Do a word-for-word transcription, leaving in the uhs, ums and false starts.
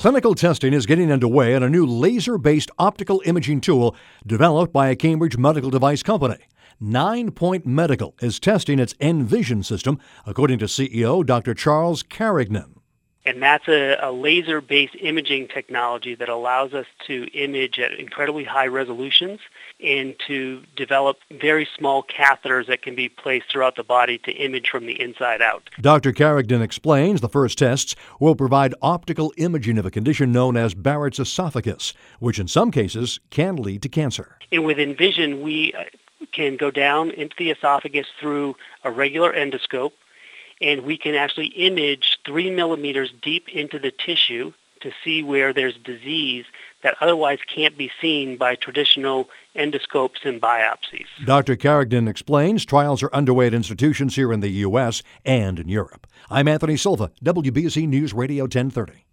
Clinical testing is getting underway on a new laser-based optical imaging tool developed by a Cambridge medical device company. Nine Point Medical is testing its Envision system, according to C E O Doctor Charles Carignan. And that's a, a laser-based imaging technology that allows us to image at incredibly high resolutions and to develop very small catheters that can be placed throughout the body to image from the inside out. Doctor Carignan explains the first tests will provide optical imaging of a condition known as Barrett's esophagus, which in some cases can lead to cancer. And with Envision, we can go down into the esophagus through a regular endoscope, and we can actually image three millimeters deep into the tissue to see where there's disease that otherwise can't be seen by traditional endoscopes and biopsies. Doctor Carignan explains trials are underway at institutions here in the U S and in Europe. I'm Anthony Silva, W B Z News Radio ten thirty.